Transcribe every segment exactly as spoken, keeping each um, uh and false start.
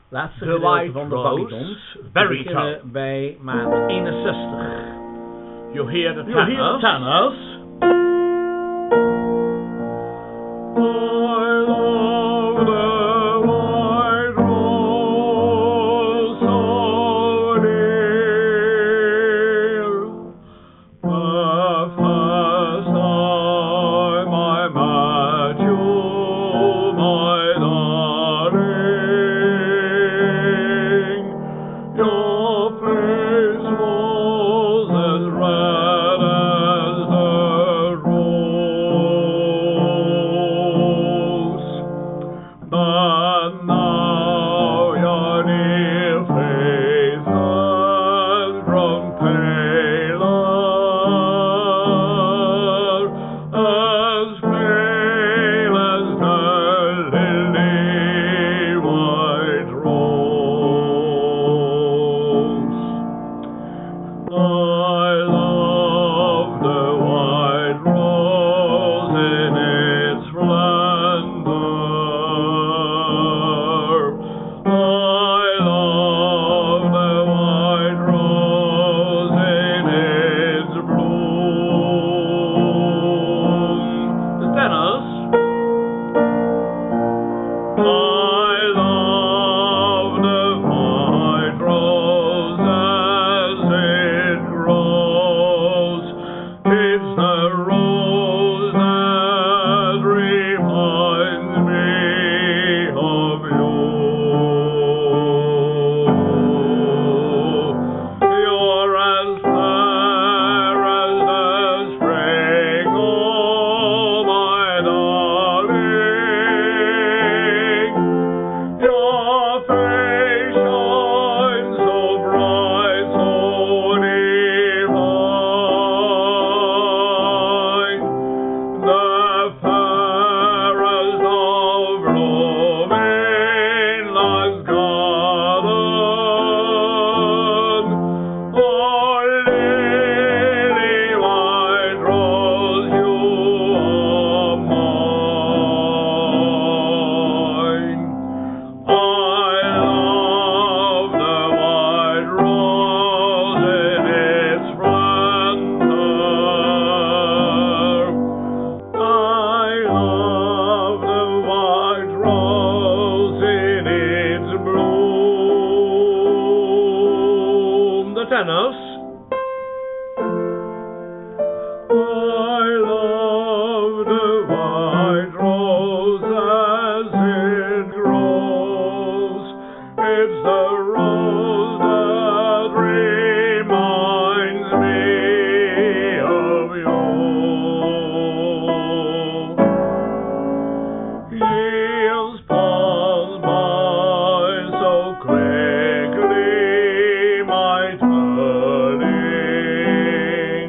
Laatste De gedeelte White van de Rose, baritons. baritone. Beginnen bij maat eenenzestig. You hear the You hear the tenors. tenors. I love the white rose so dear. The first time I met you, my darling, your face was as red as the rose. But now your dear face has grown paler, as pale as the lily white rose. I love the white rose in its splendor. I love the white rose in its bloom. De tenors. I love the white rose as it grows. It's the rose that reminds me of you. You're as fair as the spring, oh my darling. Your face shines so bright, so divine. The fairest of blooming lives garden. Oh, lily white rose, you are mine. I love the white rose in its splendor. I love the white rose in its bloom. De tenors. I love the white rose as it grows. It's the rose that reminds me of you. Years pass by so quickly, my darling.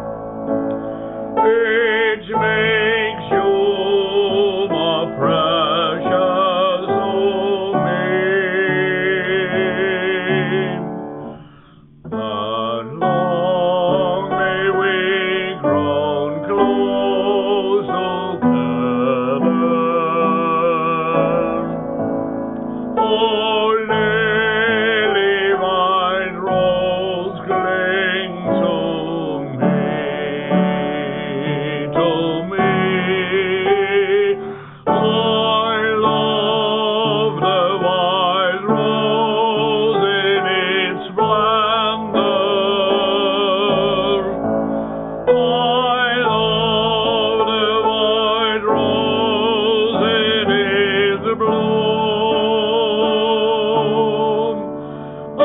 Each makes you more precious to me. But long may we grow close together. Oh, lily white rose, cling to me, to me. I love the white rose in its splendor. I love the white rose in its bloom. I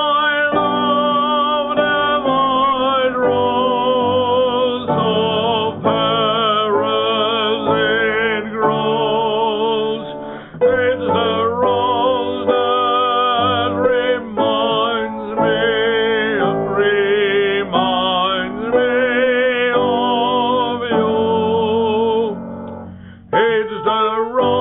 love the white rose, so fair as it grows. It's the rose that reminds me, reminds me of you. It's the rose